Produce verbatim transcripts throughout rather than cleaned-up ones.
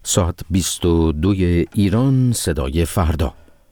ساعت بیست و دو ایران، صدای فردا.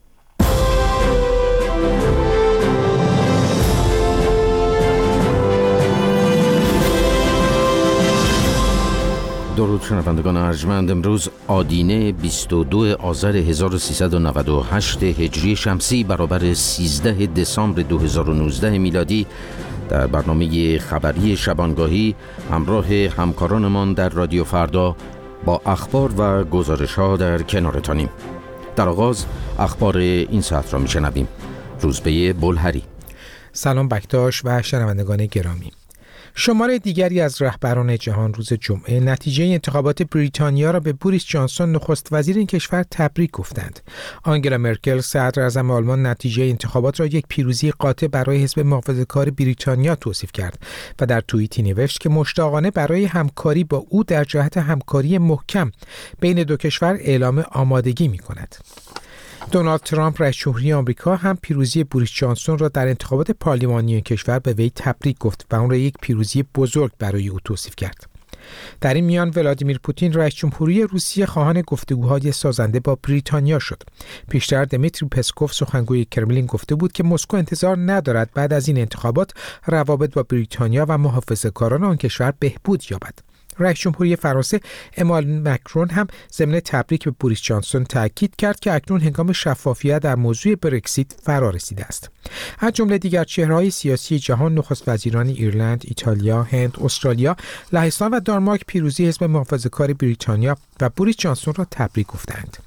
درود شنوندگان ارجمند. امروز آدینه بیست و دو آذر هزار و سیصد و نود و هشت هجری شمسی برابر سیزده دسامبر دو هزار و نوزده میلادی، در برنامه خبری شبانگاهی همراه همکارانمان در رادیو فردا با اخبار و گزارش‌ها در کنارتانیم. در آغاز اخبار این ساعت را می‌شنویم. روزبه بلهری. سلام بکتاش و شنوندگان گرامی. شماره دیگری از رهبران جهان روز جمعه نتیجه انتخابات بریتانیا را به بوریس جانسون نخست وزیر این کشور تبریک گفتند. آنگلا مرکل صدر اعظم آلمان نتیجه انتخابات را یک پیروزی قاطع برای حزب محافظه‌کار بریتانیا توصیف کرد و در توییتی نوشت که مشتاقانه برای همکاری با او در جهت همکاری محکم بین دو کشور اعلام آمادگی می‌کند. دونالد ترامپ رئیس جمهوری آمریکا هم پیروزی بوریس جانسون را در انتخابات پارلمانی کشور به وی تبریک گفت و آن را یک پیروزی بزرگ برای او توصیف کرد. در این میان ولادیمیر پوتین رئیس جمهوری روسیه خواهان گفتگوهای سازنده با بریتانیا شد. پیشتر دمیتری پسکوف سخنگوی کرملین گفته بود که مسکو انتظار ندارد بعد از این انتخابات روابط با بریتانیا و محافظه‌کاران آن کشور بهبود یابد. رئیس جمهوری فرانسه امانوئل مکرون هم ضمن تبریک به بوریس جانسون تاکید کرد که اکنون هنگام شفافیت در موضوع برکزیت فرا رسیده است. از جمله دیگر چهره‌های سیاسی جهان، نخست وزیران ایرلند، ایتالیا، هند، استرالیا، لهستان و دانمارک پیروزی حزب محافظه‌کار بریتانیا و بوریس جانسون را تبریک گفتند.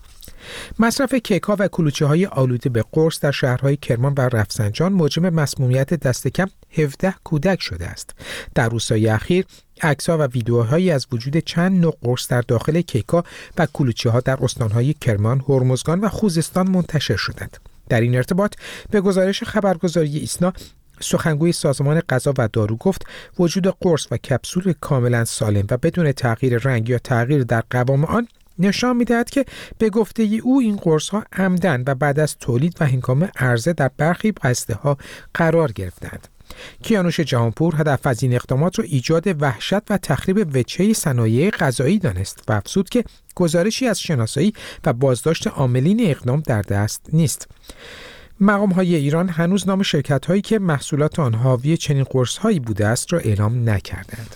مصرف کیک‌ها و کلوچه‌های آلوده به قرص در شهرهای کرمان و رفسنجان موجب مسمومیت دست کم هفده کودک شده است. در روزهای اخیر عکس‌ها و ویدیوهایی از وجود چند نوع قرص در داخل کیک‌ها و کلوچه‌ها در استان‌های کرمان، هرمزگان و خوزستان منتشر شدند. در این ارتباط به گزارش خبرگزاری ایسنا، سخنگوی سازمان غذا و دارو گفت وجود قرص و کپسول کاملا سالم و بدون تغییر رنگ یا تغییر در قوام آن نشان می‌دهد که به گفته او این قرص‌ها عمدن و بعد از تولید و هنگام عرضه در برخی بسته‌ها قرار گرفتند. کیانوش جهانپور هدف از این اقدامات را ایجاد وحشت و تخریب وجهه صنایع غذایی دانست و افزود که گزارشی از شناسایی و بازداشت عاملین اقدام در دست نیست. مقام‌های ایران هنوز نام شرکت‌هایی که محصولات آنها حاوی چنین قرص‌هایی بوده است را اعلام نکردند.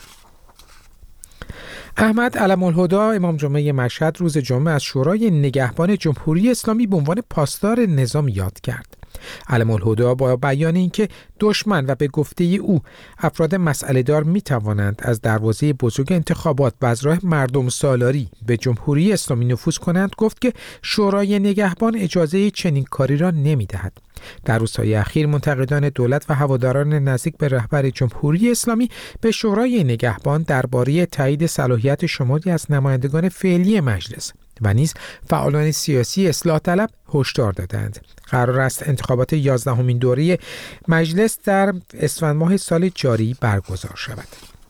احمد علم الهدی امام جمعه مشهد روز جمعه از شورای نگهبان جمهوری اسلامی به عنوان پاسدار نظام یاد کرد. علم الهدی با بیان اینکه دشمن و به گفته او افراد مسئله دار می توانند از دروازه بزرگ انتخابات و از راه مردم سالاری به جمهوری اسلامی نفوذ کنند، گفت که شورای نگهبان اجازه چنین کاری را نمی دهد. در روزهای اخیر منتقدان دولت و هواداران نزدیک به رهبر جمهوری اسلامی به شورای نگهبان درباره تایید صلاحیت شماری از نمایندگان فعلی مجلس و نیز فعالان سیاسی اصلاح طلب هشدار دادند. قرار است انتخابات یازدهمین دوره مجلس در اسفند ماه سال جاری برگزار شود.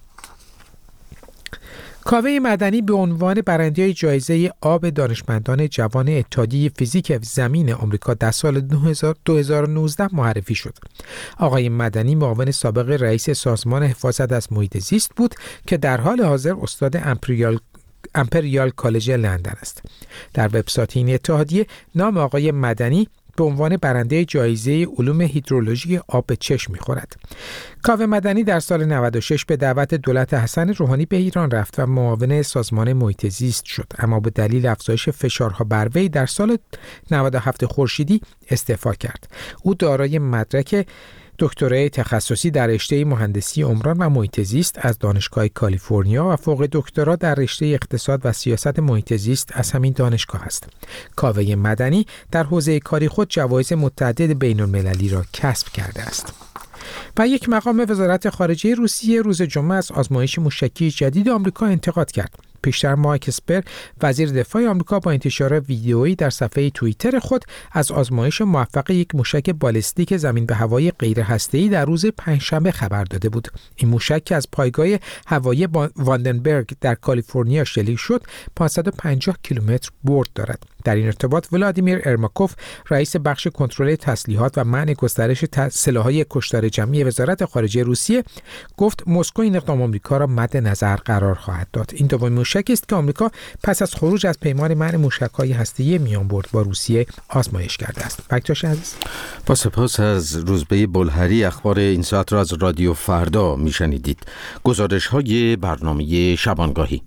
کاوه مدنی به عنوان برنده جایزه آب دانشمندان جوان اتحادیه فیزیک زمین آمریکا در سال دو هزار و نوزده معرفی شد. آقای مدنی معاون سابق رئیس سازمان حفاظت از محیط زیست بود که در حال حاضر استاد امپریال امپریال کالج لندن است. در وبسایت این اتحادیه نام آقای مدنی به عنوان برنده جایزه علوم هیدرولوژی آب به چشم می‌خورد. کاوه مدنی در سال نود و شش به دعوت دولت حسن روحانی به ایران رفت و معاون سازمان محیط زیست شد، اما به دلیل افزایش فشارها بر وی در سال نود و هفت خورشیدی استعفا کرد. او دارای مدرک دکترای تخصصی در رشته مهندسی عمران و محیط زیست از دانشگاه کالیفرنیا و فوق دکترا در رشته اقتصاد و سیاست محیط زیست از همین دانشگاه است. کاوه مدنی در حوزه کاری خود جوایز متعدد بین‌المللی را کسب کرده است. و یک مقام وزارت خارجه روسیه روز جمعه از آزمایش موشکی جدید آمریکا انتقاد کرد. پیشتر مایک اسپر وزیر دفاع آمریکا با انتشار ویدیویی در صفحه توییتر خود از آزمایش موفق یک موشک بالستیک زمین به هوایی غیر هسته‌ای در روز پنجشنبه خبر داده بود. این موشک که از پایگاه هوایی واندنبرگ در کالیفرنیا شلیک شد پانصد و پنجاه کیلومتر برد دارد. در این ارتباط ولادیمیر ارماکوف رئیس بخش کنترل تسلیحات و منع گسترش سلاح‌های کشتار جمعی وزارت خارجه روسیه گفت مسکو این اقدام آمریکا را مد نظر قرار خواهد داد. این دومین موشک موشکی است که آمریکا پس از خروج از پیمان منع موشک‌های هسته‌ای میانبرد با روسیه آزمایش کرده است. بکتاش عزیز، با سپاس از روزبه بلهری. اخبار این ساعت را از رادیو فردا میشنیدید. گزارش‌های برنامه شبانگاهی.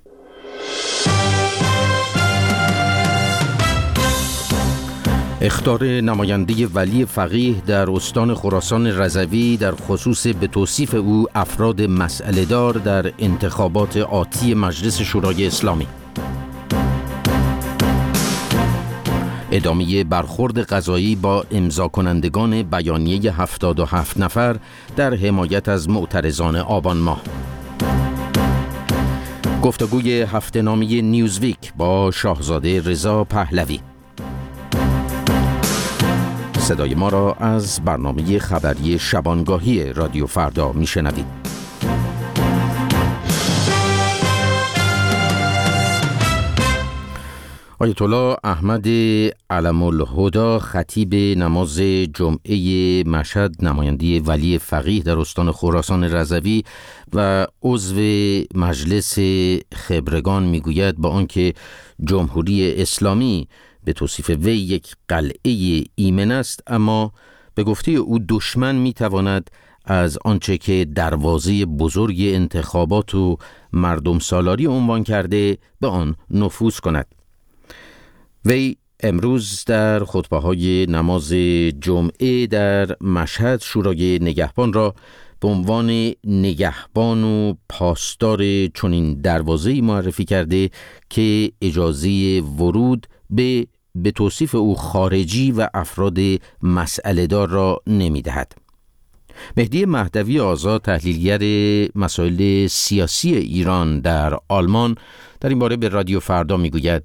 اخطار نماینده ولی فقیه در استان خراسان رضوی در خصوص به توصیف او افراد مسئله دار در انتخابات آتی مجلس شورای اسلامی. ادامه برخورد قضایی با امضا کنندگان بیانیه هفتاد و هفت نفر در حمایت از معترضان آبان ماه. گفتگوی هفته‌نامه نیوزویک با شاهزاده رضا پهلوی. صدای ما را از برنامه خبری شبانگاهی رادیو فردا میشنوید. آیت الله احمد علم الهدی خطیب نماز جمعه مشهد نماینده ولی فقیه در استان خراسان رضوی و عضو مجلس خبرگان میگوید با آنکه جمهوری اسلامی به توصیف وی یک قلعه ایمن است، اما به گفته او دشمن میتواند از آنچه که دروازه بزرگ انتخابات و مردم سالاری عنوان کرده به آن نفوذ کند. وی امروز در خطبه‌های نماز جمعه در مشهد شورای نگهبان را به عنوان نگهبان و پاسدار چنین دروازه‌ای معرفی کرده که اجازه ورود به به توصیف او خارجی و افراد مسئله دار را نمی‌دهد. مهدی مهدوی آزاد، تحلیلگر مسائل سیاسی ایران در آلمان، در این باره به رادیو فردا میگوید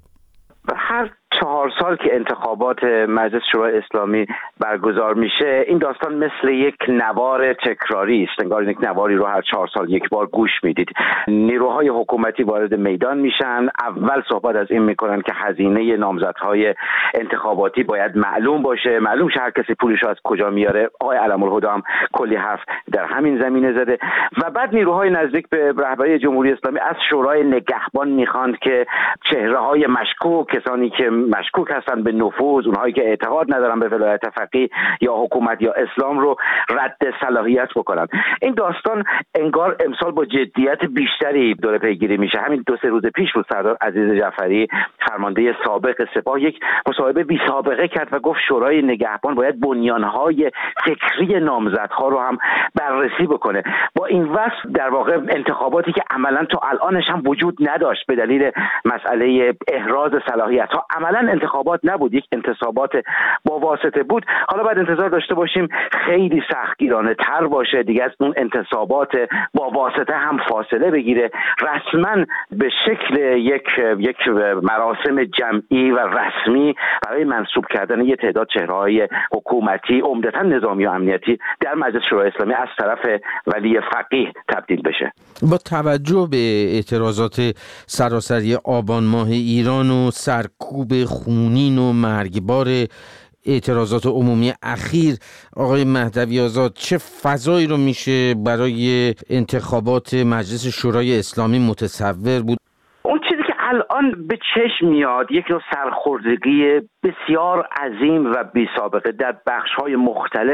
هر چهار سال که انتخابات مجلس شورای اسلامی برگزار میشه این داستان مثل یک نوار تکراری است، انگار یک نواری رو هر چهار سال یک بار گوش میدید. نیروهای حکومتی وارد میدان میشن، اول صحبت از این میکنن که هزینه نامزدهای انتخاباتی باید معلوم باشه، معلوم شه هر کسی پولش رو از کجا میاره. آقای علم الهدی هم کلی حرف در همین زمینه زده و بعد نیروهای نزدیک به رهبری جمهوری اسلامی از شورای نگهبان میخواند که چهره‌های مشکوک، کسانی که مشکوک هستن به نفوذ، اونهایی که اعتقاد ندارن به ولایت فقیه یا حکومت یا اسلام رو رد صلاحیت بکنن. این داستان انگار امسال با جدیت بیشتری داره پیگیری میشه. همین دو سه روز پیش بود سردار عزیز جعفری فرمانده سابق سپاه یک مصاحبه بی سابقه کرد و گفت شورای نگهبان باید بنیانهای فکری نامزدها رو هم بررسی بکنه. با این وصف در واقع انتخاباتی که عملاً تا الانش هم وجود نداشت به دلیل مسئله احراز صلاحیت ها، عملاً انتخابات نبود، یک انتصابات با واسطه بود. حالا باید انتظار داشته باشیم خیلی سختگیرانه تر باشه دیگه، از اون انتصابات با واسطه هم فاصله بگیره، رسما به شکل یک یک مراسم جمعی و رسمی برای منصوب کردن یه تعداد چهره‌های حکومتی عمدتاً نظامی و امنیتی در مجلس شورای اسلامی از طرف ولی فقیه تبدیل بشه. با توجه به اعتراضات سراسری آبان ماه ایران و سرکوب خونین و مرگبار اعتراضات عمومی اخیر، آقای مهدوی آزاد چه فضایی رو میشه برای انتخابات مجلس شورای اسلامی متصور بود؟ اون چیزی که الان به چشم میاد یک نوع سرخوردگی بسیار عظیم و بی سابقه در بخش‌های مختلف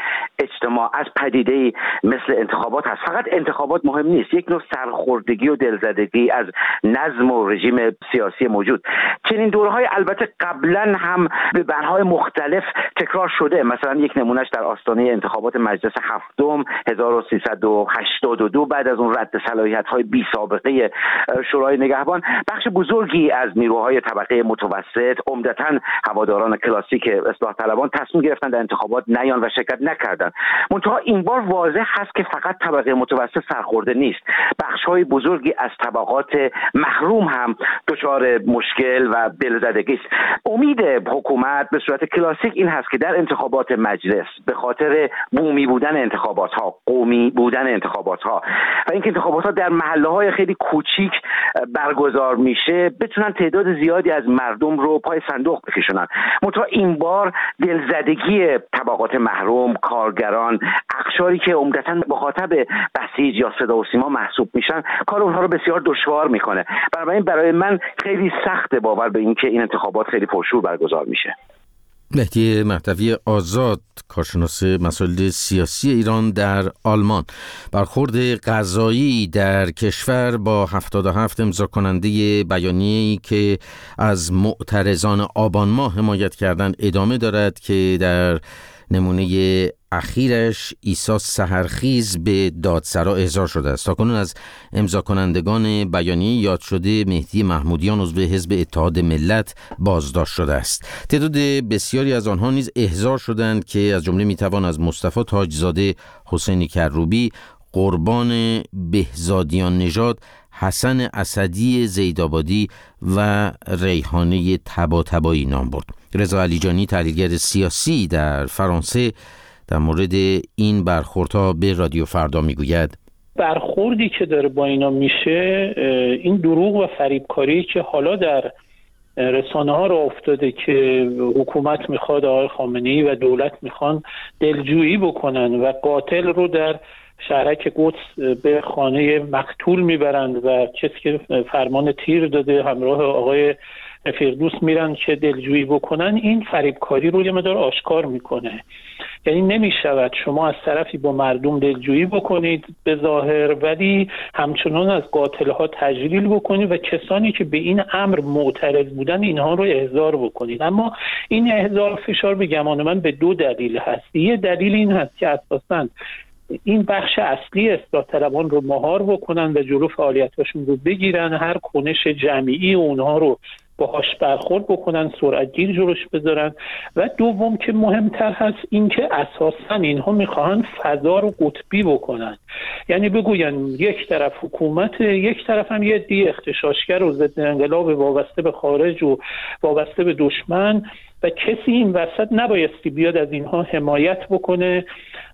اجتماع از پدیده‌ای مثل انتخابات هست. فقط انتخابات مهم نیست، یک نوع سرخوردگی و دلزدگی از نظم و رژیم سیاسی موجود. چنین دوره‌های البته قبلا هم به بنهای مختلف تکرار شده. مثلا یک نمونهش در آستانه انتخابات مجلس هفتم هزار و سیصد و هشتاد و دو بعد از اون رد صلاحیت‌های بی سابقه شورای نگهبان، بخش بزرگی از نیروهای طبقه متوسط، عمدتاً هواداران کلاسیک اصلاح طلبان، تصمیم گرفتن در انتخابات نیان و شرکت نکردن. منتها این بار واضح هست که فقط طبقه متوسط سرخورده نیست، بخش‌های بزرگی از طبقات محروم هم دچار مشکل و دلزدگی است. امید حکومت به صورت کلاسیک این هست که در انتخابات مجلس به خاطر بومی بودن انتخابات‌ها، قومی بودن انتخابات‌ها و اینکه انتخابات‌ها در محله‌های خیلی کوچیک برگزار میشه، که بتونن تعداد زیادی از مردم رو پای صندوق بکشونن. منتها این بار دلزدگی طبقات محروم، کارگران، اقشاری که عمدتاً مخاطب بسیج یا صدا و سیما محسوب میشن، کار اونها رو بسیار دشوار میکنه. بنابراین برای من خیلی سخت باور به این که این انتخابات خیلی پرشور برگزار میشه. مهدی مهدوی آزاد، کارشناس مسائل سیاسی ایران در آلمان. برخورد قضایی در کشور با هفتاد و هفت امضا کننده بیانیه‌ای که از معترضان آبان ماه حمایت کردند ادامه دارد که در نمونه اخیرش عیسی سحرخیز به دادسرا احضار شده است. تاکنون از امضا کنندگان بیانیه یاد شده مهدی محمودیان عضو حزب اتحاد ملت بازداشت شده است. تعداد بسیاری از آنها نیز احضار شدند که از جمله میتوان از مصطفی تاجزاده، حسین کروبی، قربان بهزادیان نژاد، حسن اسدی زیدآبادی و ریحانه طباطبایی نام برد. رضا علیجانی، تحلیلگر سیاسی در فرانسه، در مورد این برخوردها به رادیو فردا میگوید برخوردی که داره با اینا میشه، این دروغ و فریبکاری که حالا در رسانه ها را افتاده که حکومت میخواد آقای خامنه‌ای و دولت میخوان دلجویی بکنن و قاتل رو در شهرک قدس به خانه مقتول میبرند و کسی که فرمان تیر داده همراه آقای فردوس میرن که دلجویی بکنن، این فریبکاری رو یه مقدار آشکار میکنه. یعنی نمیشود شما از طرفی با مردم دلجویی بکنید به ظاهر، ولی همچنان از قاتلها تجلیل بکنید و کسانی که به این امر معترض بودن اینها رو احضار بکنید. اما این احضار فشار به گمان من به دو دلیل هست. یه دلیل این هست که اساساً این بخش اصلی اصلاح طلبان رو مهار بکنن و جلو فعالیتاشون رو بگیرن، هر کنش جمعی اونها رو باهاش برخورد بکنن، سرعت گیر جلوش بذارن. و دوم که مهمتر هست این که اساساً اینها میخواهن فضا رو قطبی بکنن، یعنی بگوین یک طرف حکومت، یک طرف هم یه دی اغتشاشگر و ضد انقلاب وابسته به خارج و وابسته به دشمن و کسی این وسط نبایستی بیاد از اینها حمایت بکنه.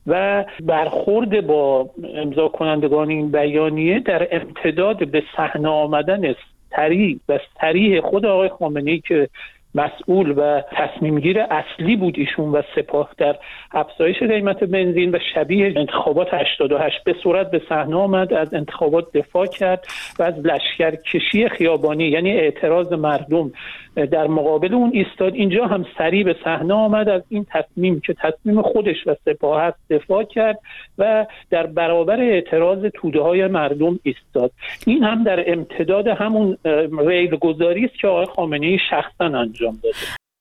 و برخورد با امضا کنندگان این بیانیه در امتداد به صحنه آمدن صریح و صریح خود آقای خامنه‌ای که مسئول و تصمیمگیر اصلی بود ایشون و سپاه در افزایش قیمت بنزین و شبیه انتخابات هشتاد و هشت به صورت به صحنه آمد، از انتخابات دفاع کرد و از لشکرکشی خیابانی یعنی اعتراض مردم در مقابل اون ایستاد. اینجا هم سریع به صحنه آمد، از این تصمیم که تصمیم خودش و سپاه است دفاع کرد و در برابر اعتراض توده های مردم ایستاد. این هم در امتداد همون ریلگذاری است که آقای خامنه‌ای شخصا انجام داده.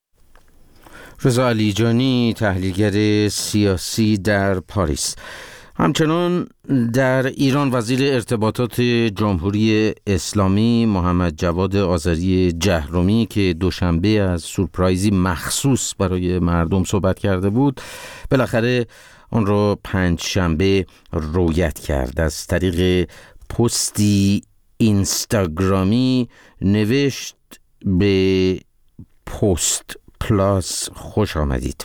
رضا علیجانی، تحلیلگر سیاسی در پاریس. همچنان در ایران وزیر ارتباطات جمهوری اسلامی محمد جواد آذری جهرمی که دوشنبه از سورپرایزی مخصوص برای مردم صحبت کرده بود، بالاخره آن را پنج شنبه رویت کرد. از طریق پستی اینستاگرامی نوشت به پست پلاس خوش آمدید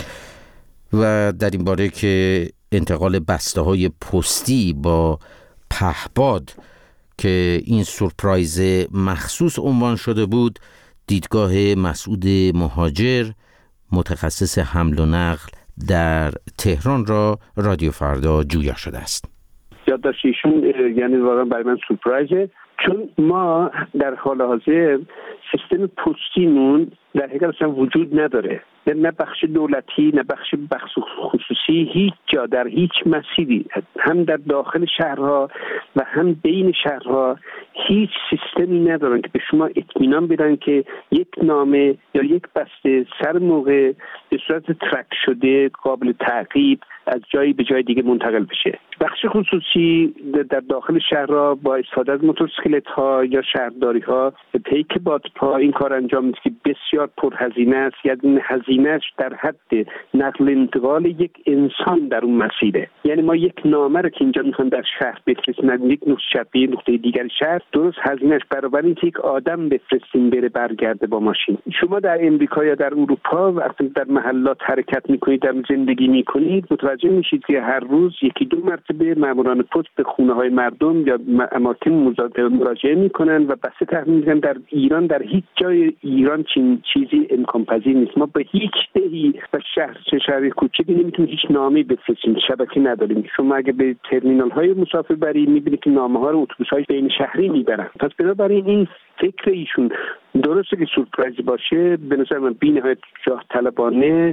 و در این باره که انتقال بسته های پستی با پهپاد که این سورپرایز مخصوص عنوان شده بود، دیدگاه مسعود مهاجر، متخصص حمل و نقل در تهران را رادیو فردا جویا شده است. یادداشت ایشون یعنی واقعا برای من سورپرایزه، چون ما در حال حاضر سیستم پستیمون در حقیقت اصلا وجود نداره، نه بخش دولتی نه بخش بخش خصوصی، هیچ جا در هیچ مسیری، هم در داخل شهرها و هم بین شهرها هیچ سیستمی ندارن که به شما اطمینان بدن که یک نامه یا یک بسته سر موقع به صورت ترک شده قابل تعقیب از جایی به جای دیگه منتقل بشه. بخش خصوصی در داخل شهرها با استفاده از موتورسیکلت ها یا شهرداری ها پیک بادپا این کار انجام میده که بسیار پرهزینه است، یعنی هزینه‌اش در حد نقل انتقال یک انسان در اون مسیره. یعنی ما یک نامه رو که اینجا میخوان در شهر بفرستن یک نقطه شهر به نقطه دیگر شهر، درست هزینهش برابر اینکه یک آدم بفرستیم بره برگرده با ماشین. شما در امریکا یا در اروپا وقتی در محلات حرکت میکنید، در زندگی میکنید، متوجه میشید که هر روز یکی دو مرتبه ماموران پست به خونه های مردم یا اماکن مراجعه میکنن و بسته تحمیل میکنن. در ایران در هیچ جای ایران چین چیزی امکان پذیر نیست. ما به هیچ دهی و شهر چه شهر کوچکی نمیتونیم هیچ نامه‌ای بفرستیم، شبکه نداریم. شما اگه به ترمینال های مسافربری میبینید که نامه ها رو اتوبوس های بین شهری میبرن. پس بنابراین این فکر ایشون درسته که سورپرایز باشه، به نظر من بی‌نهایت جاه طلبانه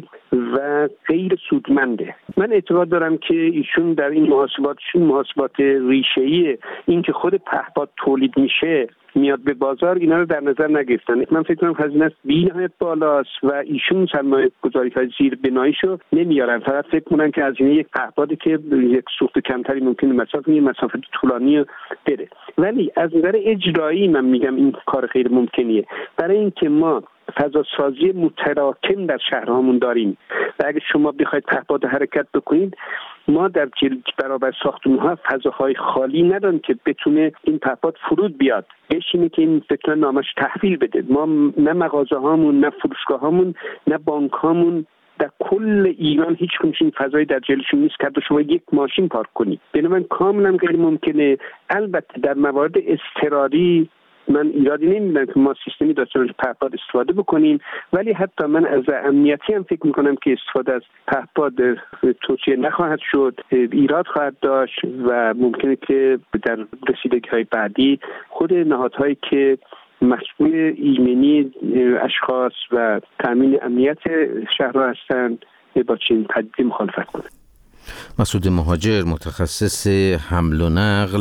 و غیر سودمنده. من اعتقاد دارم که ایشون در این محاسباتشون محاسبات ریشه‌ای این که خود پهپاد تولید میشه میاد به بازار، اینا رو در نظر نگرفتن. من فکر کنم هزینه بی‌نهایت بالاست و ایشون سرمایه گذاری‌های زیر بناییشو نمیارن، فقط فکر کنن که هزینه یک پهپادی که یک سوخت کمتری ممکنه مسافت یه مسافت طولانی بره. ولی از نظر اجرایی من میگم این کار غیر ممکنیه، برای اینکه ما فضا سازی متراکم در شهرهامون داریم و اگه شما بخواید پهپاد حرکت بکنید، ما در برابر ساختمان‌ها فضاهای خالی نداریم که بتونه این پهپاد فرود بیاد بشینه که این فکر نامش تحویل بده. ما نه مغازه‌هامون، نه فروشگاه‌هامون، نه بانک‌هامون در کل ایران هیچ کنشین فضایی در جلوشون نیست که شما یک ماشین پارک کنید. بنابراین کاملا غیر ممکنه. البته در موارد اضطراری من ایرادی نمیدونم که ما سیستمی داشته باشیم پهپاد استفاده بکنیم، ولی حتی من از امنیتی هم فکر میکنم که استفاده از پهپاد توصیه نخواهد شد، ایراد خواهد داشت و ممکنه که در رسیدگی‌های بعدی خود نهادهایی که مسئول ایمنی اشخاص و تامین امنیت شهرها هستند با چنین پدیده مخالفت کنند. مسعود مهاجر، متخصص حمل و نقل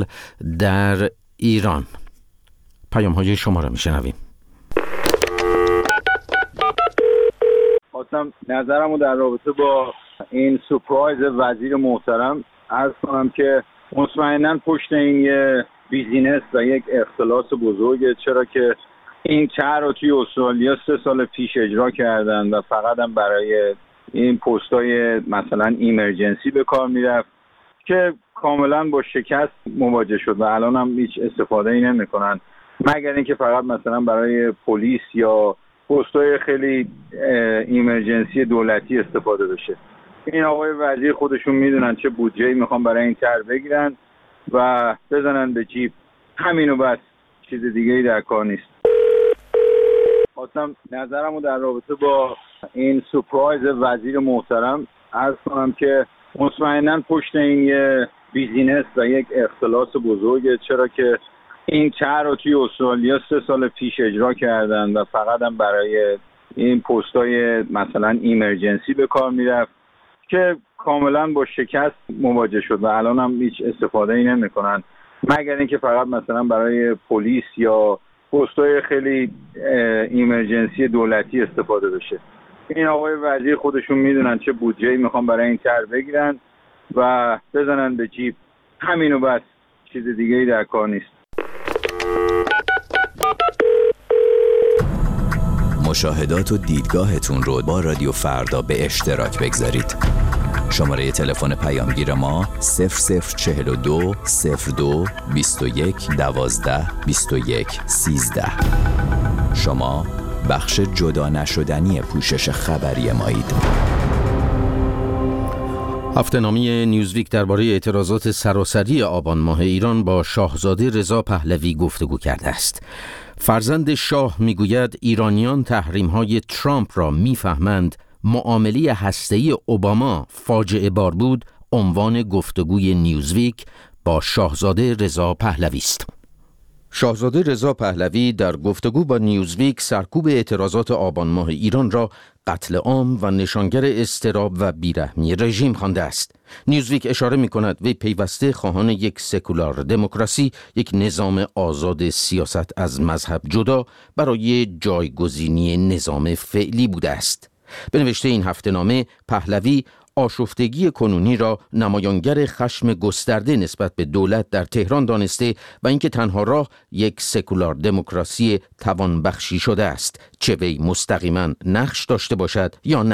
در ایران. پیام های شما را میشنویم. خواستم نظرمو در رابطه با این سورپرایز وزیر محترم عرض کنم که مطمئناً پشت این یه بیزینس و یک اختلاس بزرگه، چرا که این طرح رو توی استرالیا سه سال پیش اجرا کردن و فقط هم برای این پستای مثلا ایمرجنسی به کار میرفت که کاملا با شکست مواجه شد و الان هم هیچ استفاده ای نمی کنن مگر اینکه فقط مثلا برای پلیس یا پستای خیلی ایمرجنسی دولتی استفاده بشه. این آقای وزیر خودشون میدونن چه بودجه‌ای میخوان برای این طرح بگیرن و بزنن به جیب، همینو بس، چیز دیگه ای در کار نیست. خواستم نظرمو در رابطه با این سورپرایز وزیر محترم عرض کنم که مطمئناً پشت این یه بیزینس و یک اختلاس بزرگه، چرا که این طرح رو توی استرالیا سه سال پیش اجرا کردن و فقط هم برای این پستای مثلا ایمرجنسی به کار میرفت که کاملا با شکست مواجه شد و الان هم هیچ استفاده ای نمی کنن مگر اینکه فقط مثلا برای پلیس یا پستای خیلی ایمرجنسی دولتی استفاده بشه. این آقای وزیر خودشون میدونن چه بودجه‌ای میخوان برای این طرح بگیرن و بزنن به جیب، همینو بس، چیز دیگه ای در کار نیست. مشاهدات و دیدگاهتون رو با رادیو فردا به اشتراک بگذارید. شماره تلفن پیامگیر ما صفر صفر چهل و دو صفر دو بیست و یک دوازده بیست و یک سیزده. شما بخش جدا نشدنی پوشش خبری مایید. هفته‌نامه نیوزویک درباره اعتراضات سراسری آبان ماه ایران با شاهزاده رضا پهلوی گفتگو کرده است. فرزند شاه میگوید ایرانیان تحریم‌های ترامپ را میفهمند، معامله هسته‌ای اوباما فاجعه بار بود. عنوان گفتگوی نیوزویک با شاهزاده رضا پهلوی است. شاهزاده رضا پهلوی در گفتگو با نیوزویک سرکوب اعتراضات آبان ماه ایران را قتل عام و نشانگر اضطراب و بیرحمی رژیم خوانده است. نیوزویک اشاره می کند وی پیوسته خواهان یک سکولار دموکراسی، یک نظام آزاد سیاست از مذهب جدا برای جایگزینی نظام فعلی بوده است. به نوشته این هفته‌نامه، پهلوی آشفتگی کنونی را نمایانگر خشم گسترده نسبت به دولت در تهران دانسته و اینکه تنها راه یک سکولار دموکراسی توانبخشی شده است، چه وی مستقیما نقش داشته باشد یا نه.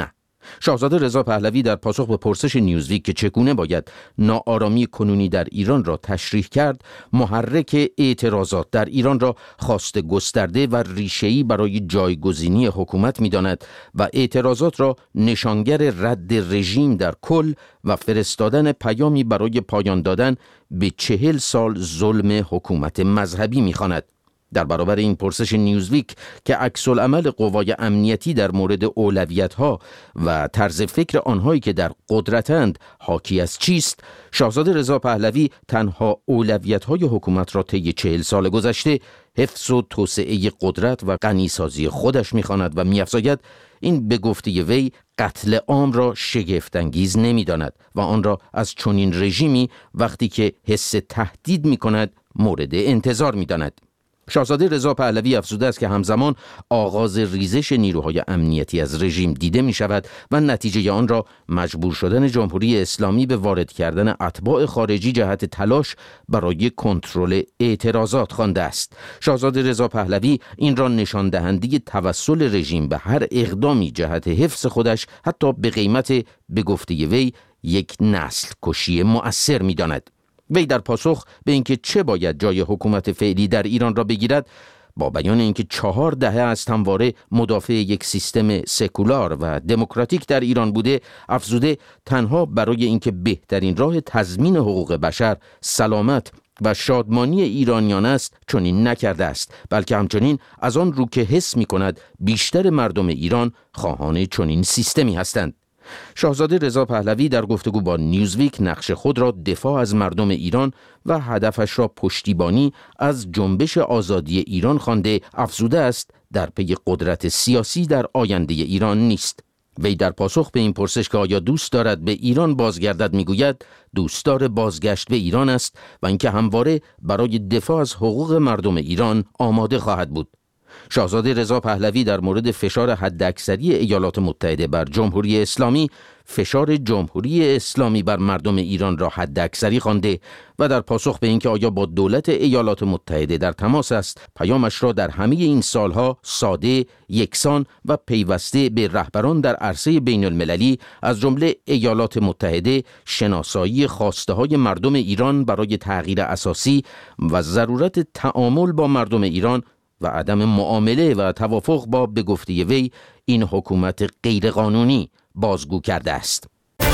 شاهزاده رضا پهلوی در پاسخ به پرسش نیوزویک که چگونه باید ناآرامی کنونی در ایران را تشریح کرد، محرک اعتراضات در ایران را خواست گسترده و ریشه‌ای برای جایگزینی حکومت می‌داند و اعتراضات را نشانگر رد رژیم در کل و فرستادن پیامی برای پایان دادن به چهل سال ظلم حکومت مذهبی می‌خواند. در برابر این پرسش نیوزویک که عکس‌العمل قوای امنیتی در مورد اولویت‌ها و طرز فکر آنهایی که در قدرتند حاکی از چیست، شاهزاده رضا پهلوی تنها اولویت‌های حکومت را طی چهل سال گذشته حفظ و توسعه قدرت و غنیسازی خودش می‌خواند و می‌افزاید این به گفته وی قتل عام را شگفت‌انگیز نمی‌داند و آن را از چنین رژیمی وقتی که حس تهدید می‌کند مورد انتظار می‌داند. شاهزاده رضا پهلوی افزوده است که همزمان آغاز ریزش نیروهای امنیتی از رژیم دیده می شود و نتیجه آن را مجبور شدن جمهوری اسلامی به وارد کردن اتباع خارجی جهت تلاش برای کنترل اعتراضات خوانده است. شاهزاده رضا پهلوی این را نشان دهنده توسل رژیم به هر اقدامی جهت حفظ خودش حتی به قیمت به گفته وی یک نسل کشی مؤثر می داند. وی در پاسخ به اینکه چه باید جای حکومت فعلی در ایران را بگیرد، با بیان اینکه چهار دهه است همواره مدافع یک سیستم سکولار و دموکراتیک در ایران بوده، افزوده تنها برای اینکه بهترین راه تضمین حقوق بشر، سلامت و شادمانی ایرانیان است چنین نکرده است، بلکه همچنین از آن رو که حس می کند بیشتر مردم ایران خواهان چنین سیستمی هستند. شاهزاده رضا پهلوی در گفتگو با نیوزویک نقش خود را دفاع از مردم ایران و هدفش را پشتیبانی از جنبش آزادی ایران خوانده، افزوده است در پی قدرت سیاسی در آینده ایران نیست. وی در پاسخ به این پرسش که آیا دوست دارد به ایران بازگردد میگوید دوستدار بازگشت به ایران است و اینکه همواره برای دفاع از حقوق مردم ایران آماده خواهد بود. شاهزاده رضا پهلوی در مورد فشار حداکثری ایالات متحده بر جمهوری اسلامی، فشار جمهوری اسلامی بر مردم ایران را حداکثری خوانده و در پاسخ به اینکه آیا با دولت ایالات متحده در تماس است، پیامش را در همه این سالها ساده، یکسان و پیوسته به رهبران در عرصه بین المللی از جمله ایالات متحده شناسایی خواسته های مردم ایران برای تغییر اساسی و ضرورت تعامل با مردم ایران و عدم معامله و توافق با به گفته وی این حکومت غیرقانونی بازگو کرده است.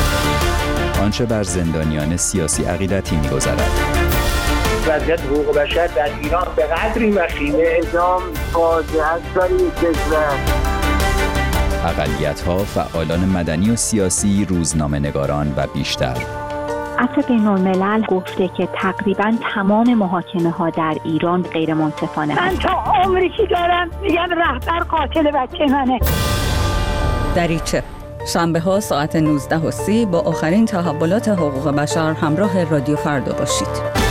آنچه بر زندانیان سیاسی عقیدتی می‌گذرد. وضعیت حقوق بشر در ایران به قدری وخیمه اعدام فاجعه است برای کشور. اقلیت‌ها، فعالان مدنی و سیاسی، روزنامه‌نگاران و بیشتر. عفو بین‌الملل گفته که تقریباً تمام محاکمه ها در ایران غیر منصفانه من تا عمری که دارم میگم رهبر قاتل بچه منه. دریچه شنبه ها ساعت نوزده و سی با آخرین تحولات حقوق بشر همراه رادیو فردا باشید.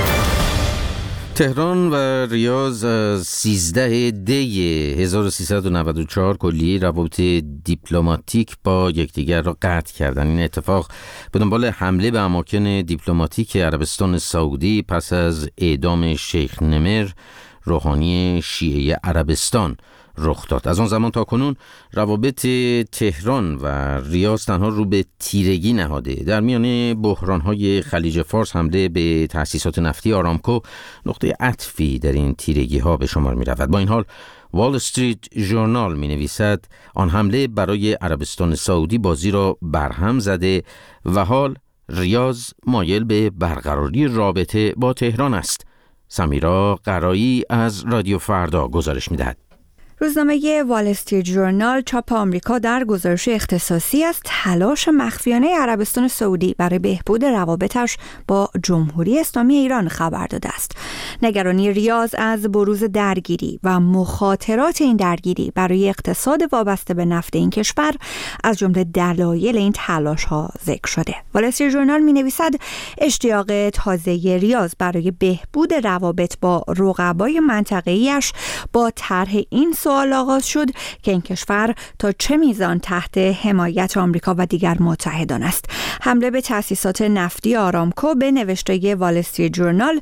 تهران و ریاض از سیزده دی هزار و سیصد و نود و چهار کلیه روابط دیپلماتیک با یکدیگر را قطع کردند. این اتفاق به دنبال حمله به اماکن دیپلماتیک عربستان سعودی پس از اعدام شیخ نمر، روحانی شیعه عربستان رخ داد. از آن زمان تا کنون روابط تهران و ریاض تنها رو به تیرگی نهاده. در میان بحران‌های خلیج فارس حمله به تأسیسات نفتی آرامکو نقطه عطفی در این تیرگی‌ها به شمار می‌رود. با این حال وال استریت ژورنال می‌نویسد آن حمله برای عربستان سعودی بازی را برهم زده و حال ریاض مایل به برقراری رابطه با تهران است. سمیرا قرایی از رادیو فردا گزارش می‌دهد. روزنامه وال استریت ژورنال چاپ آمریکا در گزارش اختصاصی از تلاش مخفیانه عربستان سعودی برای بهبود روابطش با جمهوری اسلامی ایران خبر داده است. نگرانی ریاض از بروز درگیری و مخاطرات این درگیری برای اقتصاد وابسته به نفت این کشور از جمله دلایل این تلاش‌ها ذکر شده. وال استریت ژورنال می‌نویسد اشتیاق تازه ریاض برای بهبود روابط با رقبای منطقه‌ایش با طرح این سوال آغاز شد که این کشور تا چه میزان تحت حمایت آمریکا و دیگر متحدان است. حمله به تأسیسات نفتی آرامکو به نوشته وال استریت جورنال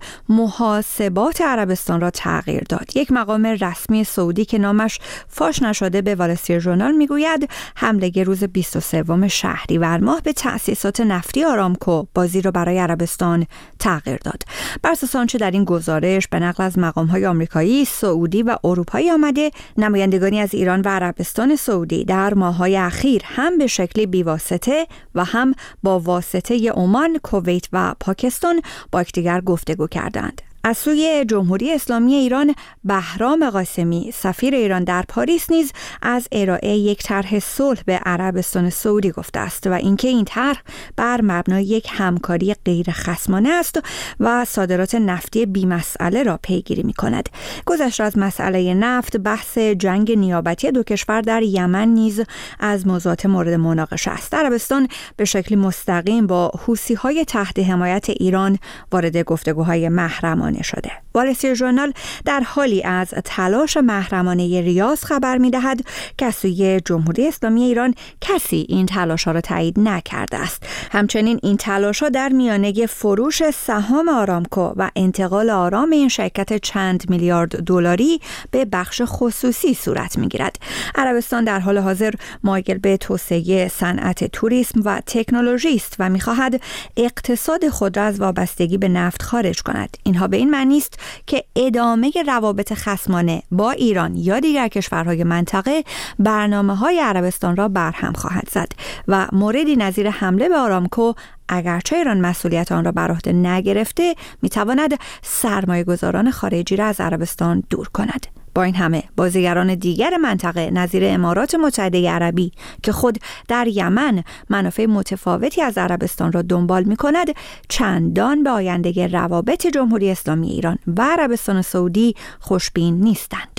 محاسبات عربستان را تغییر داد. یک مقام رسمی سعودی که نامش فاش نشده به وال استریت جورنال میگوید حمله روز بیست و سوم شهریور ماه به تأسیسات نفتی آرامکو بازی را برای عربستان تغییر داد. بر اساس آنچه در این گزارش به نقل از مقام‌های آمریکایی، سعودی و اروپایی آمده، نمایندگانی از ایران و عربستان سعودی در ماه‌های اخیر هم به شکلی بی‌واسطه و هم با واسطه عمان، کویت و پاکستان با یکدیگر گفتگو کردند. از سوی جمهوری اسلامی ایران، بهرام قاسمی سفیر ایران در پاریس نیز از ارائه یک طرح صلح به عربستان سعودی گفته است و اینکه این طرح بر مبنای یک همکاری غیر خصمانه است و صادرات نفتی بی‌مسئله را پیگیری می‌کند. گذشته از مسئله نفت، بحث جنگ نیابتی دو کشور در یمن نیز از موضوعات مورد مناقشه است. عربستان به شکلی مستقیم با حوثی‌های تحت حمایت ایران وارد گفتگوهای محرمانه شده. وال استریت جورنال در حالی از تلاش محرمانه ریاض خبر می‌دهد که از سوی جمهوری اسلامی ایران کسی این تلاش‌ها را تایید نکرده است. همچنین این تلاش‌ها در میانه فروش سهام آرامکو و انتقال آرام این شرکت چند میلیارد دلاری به بخش خصوصی صورت می‌گیرد. عربستان در حال حاضر مایل به توسعه صنعت توریسم و تکنولوژی است و می‌خواهد اقتصاد خود را از وابستگی به نفت خارج کند. اینها به این معنی است که ادامه روابط خصمانه با ایران یا دیگر کشورهای منطقه برنامه‌های عربستان را برهم خواهد زد و موردی نظیر حمله به آرامکو اگرچه ایران مسئولیت آن را بر عهده نگرفته می‌تواند سرمایه‌گذاران خارجی را از عربستان دور کند. با این همه بازیگران دیگر منطقه نظیر امارات متحده عربی که خود در یمن منافع متفاوتی از عربستان را دنبال می کند چندان به آینده روابط جمهوری اسلامی ایران و عربستان سعودی خوشبین نیستند.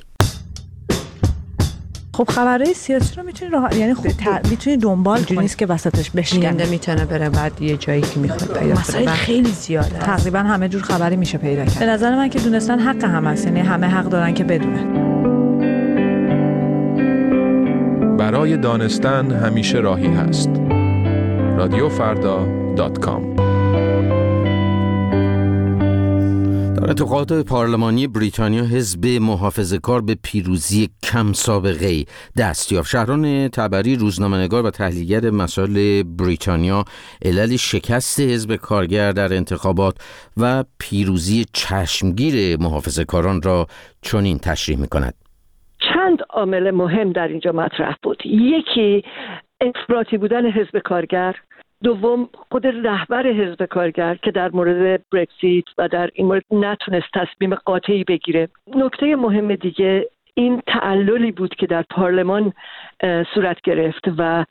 خب خبرهای سیاسی رو میتونی راه... یعنی خب ت... میتونی دنبال کنی، نیست که وسطش بشکنه. میتونه بره بعد یه جایی که میخواد پیدا کنه. خیلی زیاده. تقریبا همه جور خبری میشه پیدا کرد. به نظر من که دونستن حق هم هست، یعنی همه حق دارن که بدونن. برای دانستن همیشه راهی هست. رادیو فردا دات کام. در ارتقاءات پارلمانی بریتانیا، حزب محافظه‌کار به پیروزی کم سابقه دست یافت. شهران تبری، روزنامه‌نگار و تحلیلگر مسائل بریتانیا، علل شکست حزب کارگر در انتخابات و پیروزی چشمگیر محافظه‌کاران را چنین تشریح می‌کند. چند عامل مهم در اینجا مطرح بود. یکی افراطی بودن حزب کارگر، دوم خود رهبر حزب کارگر که در مورد برکزیت و در این مورد نتونست تصمیم قاطعی بگیره. نکته مهم دیگه این تعللی بود که در پارلمان صورت گرفت و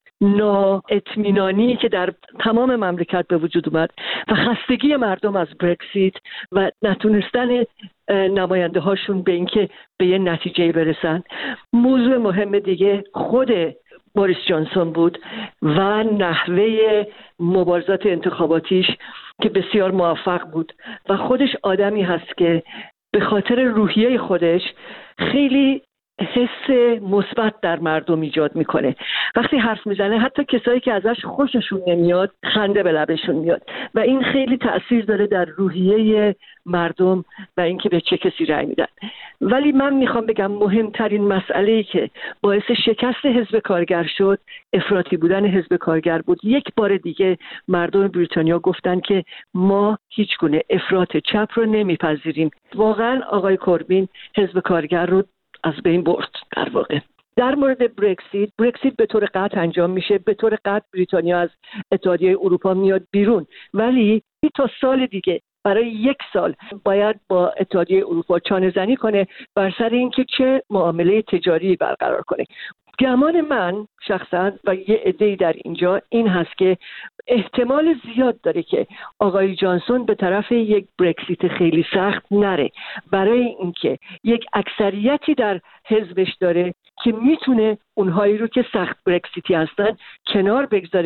نااطمینانی که در تمام مملکت به وجود اومد و خستگی مردم از برکزیت و نتونستن نماینده هاشون به اینکه به یه نتیجه برسن. موضوع مهم دیگه خود بوریس جانسون بود و نحوه مبارزات انتخاباتیش که بسیار موفق بود و خودش آدمی هست که به خاطر روحیه خودش خیلی حس مثبت در مردم ایجاد میکنه. وقتی حرف میزنه حتی کسایی که ازش خوششون نمیاد خنده به لبشون میاد و این خیلی تأثیر داره در روحیه مردم و اینکه به چه کسی رأی میدن. ولی من میخوام بگم مهمترین مسئله‌ای که باعث شکست حزب کارگر شد افراطی بودن حزب کارگر بود. یک بار دیگه مردم بریتانیا گفتن که ما هیچ گونه افراط چپ رو نمیپذیریم. واقعا آقای کوربین حزب کارگر رو از بین برد. در واقع در مورد برکزیت، برکزیت به طور قطع انجام میشه، به طور قطع بریتانیا از اتحادیه اروپا میاد بیرون، ولی تا سال دیگه برای یک سال باید با اتحادیه اروپا چانه زنی کنه بر سر اینکه چه معامله تجاری برقرار کنه. گمان من شخصا و یه عده‌ای در اینجا این هست که احتمال زیاد داره که آقای جانسون به طرف یک برکزیت خیلی سخت نره، برای اینکه یک اکثریتی در حزبش داره که میتونه اونهایی رو که سخت برکزیتی هستن کنار بگذاره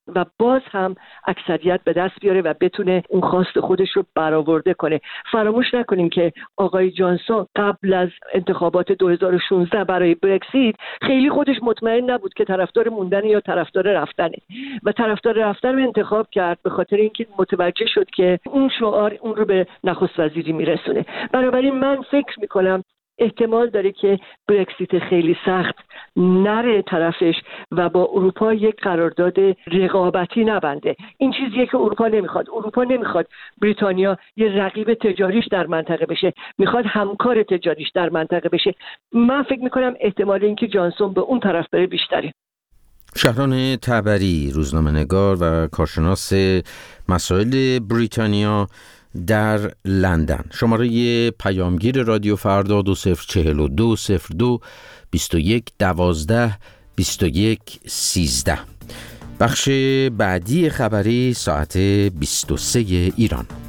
و باز هم اکثریت به دست بیاره و بتونه اون خواست خودش رو برآورده کنه. فراموش نکنیم که آقای جانسون قبل از انتخابات دو هزار و شانزده برای برکسیت خیلی خودش مطمئن نبود که طرفدار موندن یا طرفدار رفتنه و طرفدار رفتن رو انتخاب کرد به خاطر اینکه متوجه شد که اون شعار اون رو به نخست وزیری میرسونه. بنابراین من فکر میکنم احتمال داره که برکسیت خیلی سخت نره طرفش و با اروپا یک قرارداد رقابتی نبنده. این چیزیه که اروپا نمیخواد. اروپا نمیخواد بریتانیا یه رقیب تجاریش در منطقه بشه، میخواد همکار تجاریش در منطقه بشه. من فکر میکنم احتمال اینکه جانسون به اون طرف بره بیشتره. شهران تبری، روزنامه‌نگار و کارشناس مسائل بریتانیا در لندن. شماره پیامگیر رادیو فردا دو صفر چهل و دو صفر دو بیست و یک دوازده بیست و یک سیزده. بخش بعدی خبری ساعت بیست و سه ایران.